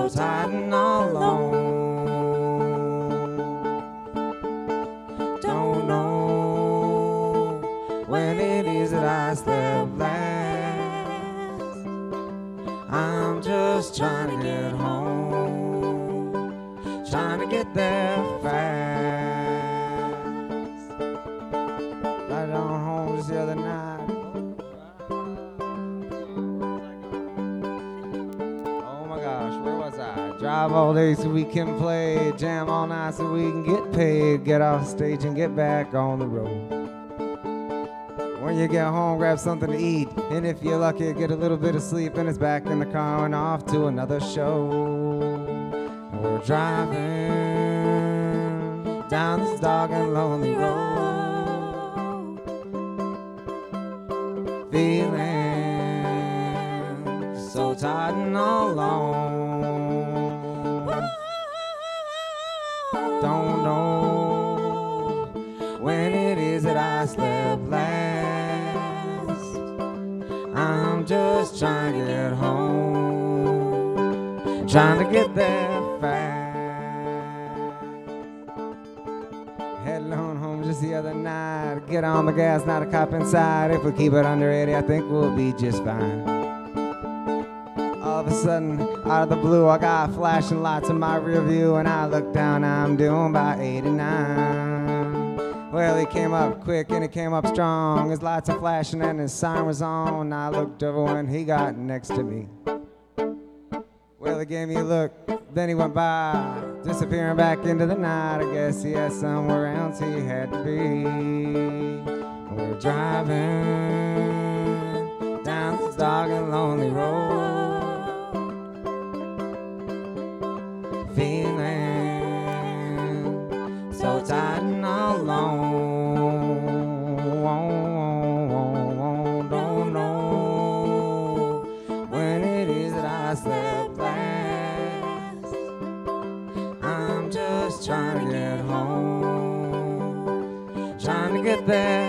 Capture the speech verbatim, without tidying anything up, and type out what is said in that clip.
so tired and all alone. Don't know when it is that I slept last. I'm just trying to get home, trying to get there fast. Got on home just the other night. Oh my gosh, where was I? Drive all day so we can play, jam all night so we can get paid, get off stage and get back on the road. When you get home, grab something to eat, and if you're lucky, get a little bit of sleep, and it's back in the car and off to another show. We're driving down this dark and lonely road, feeling so tired and all alone. Don't know when it is that I slept last. I'm just trying to get home, trying to get there fast. Heading on home just the other night, get on the gas, not a cop inside. If we keep it under eighty, I think we'll be just fine. All of a sudden, out of the blue, I got flashing lights in my rear view, and I look down, I'm doing about eighty-nine. Well, he came up quick and he came up strong. His lights are flashing and his sign was on. I looked over when he got next to me. Well, he gave me a look, then he went by, disappearing back into the night. I guess he had somewhere else he had to be. We're driving down this dark and lonely road, feeling so tired and all alone. Don't know when it is that I slept last. I'm just trying to get home, trying to get there